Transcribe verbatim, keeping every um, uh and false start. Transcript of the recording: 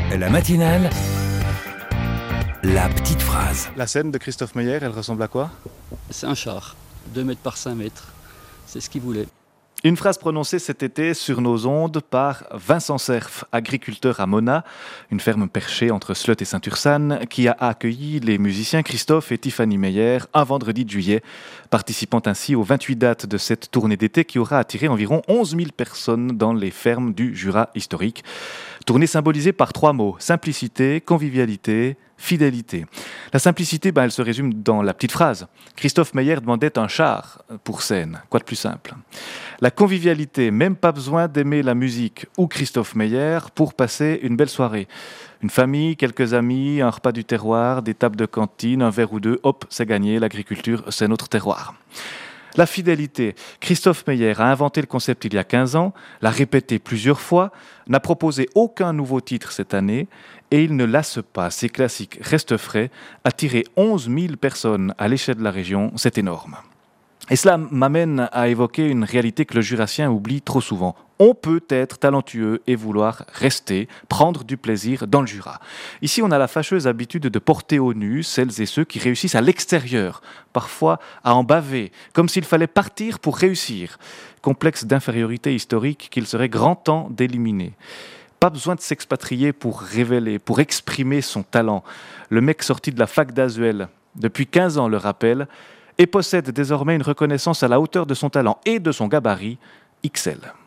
La matinale, la petite phrase. La scène de Christophe Meyer, elle ressemble à quoi? C'est un char, deux mètres par cinq mètres. C'est ce qu'il voulait. Une phrase prononcée cet été sur nos ondes par Vincent Cerf, agriculteur à Mona, une ferme perchée entre Slot et Saint-Ursanne, qui a accueilli les musiciens Christophe et Tiffany Meyer un vendredi de juillet, participant ainsi aux vingt-huit dates de cette tournée d'été qui aura attiré environ onze mille personnes dans les fermes du Jura historique. Tournée symbolisée par trois mots: simplicité, convivialité, fidélité. La simplicité, ben, elle se résume dans la petite phrase. Christophe Meyer demandait un char pour scène. Quoi de plus simple? La convivialité, même pas besoin d'aimer la musique ou Christophe Meyer pour passer une belle soirée. Une famille, quelques amis, un repas du terroir, des tables de cantine, un verre ou deux, hop, c'est gagné, l'agriculture, c'est notre terroir. La fidélité. Christophe Meyer a inventé le concept il y a quinze ans, l'a répété plusieurs fois, n'a proposé aucun nouveau titre cette année et il ne lasse pas. Ses classiques restent frais. Attirer onze mille personnes à l'échelle de la région, c'est énorme. Et cela m'amène à évoquer une réalité que le Jurassien oublie trop souvent. On peut être talentueux et vouloir rester, prendre du plaisir dans le Jura. Ici, on a la fâcheuse habitude de porter au nu celles et ceux qui réussissent à l'extérieur, parfois à en baver, comme s'il fallait partir pour réussir. Complexe d'infériorité historique qu'il serait grand temps d'éliminer. Pas besoin de s'expatrier pour révéler, pour exprimer son talent. Le mec sorti de la fac d'Azuel, depuis quinze ans le rappelle, et possède désormais une reconnaissance à la hauteur de son talent et de son gabarit, X L.